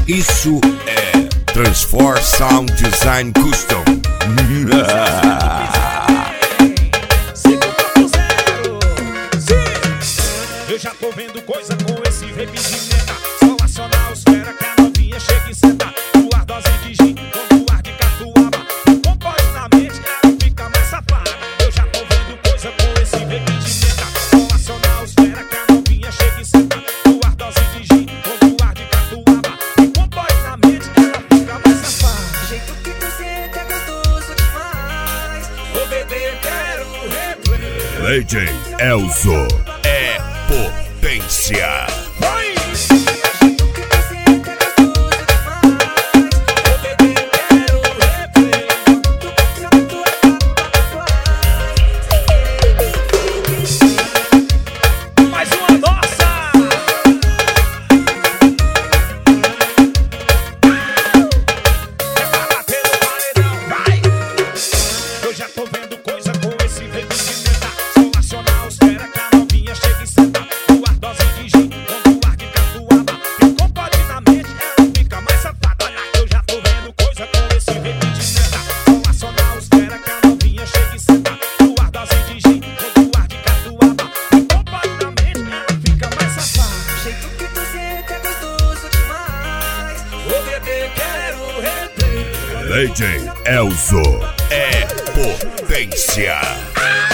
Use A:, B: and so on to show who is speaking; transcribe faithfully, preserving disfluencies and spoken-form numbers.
A: Isso é Transform Sound Design Custom.
B: Eu já tô vendo coisa com esse reprimenda. Só acionar os fera que a novinha chega e senta. Duas doses de gin com duas de catuaba. Compõe na mente, ela fica mais safada. Eu já tô vendo coisa com esse reprimenda. Só acionar os fera que a novinha chega e senta. Duas doses de gin com duas de catuaba. Compõe na mente, ela fica mais safada.
C: Do jeito que tu senta é gostoso demais.
B: Ô bebê, quero replay.
A: D J Elzo é potência.
B: Vai! Mais uma nossa! É pra bater no paredão, vai! Eu já tô vendo coisa com esse reprimenda. Só acionar os fera que a novinha chega e senta. Duas doses de gin com duas de catuaba. E com pode na mente, ela fica mais safada. Eu já tô vendo coisa com esse reprimenda. Só acionar os fera que a novinha chega e senta. Duas doses de gin com duas de catuaba. E com pode na mente, ela fica mais safada.
C: Do jeito que tu senta é gostoso demais.
B: Ô bebê, quero replay.
A: D J Elzo é potência.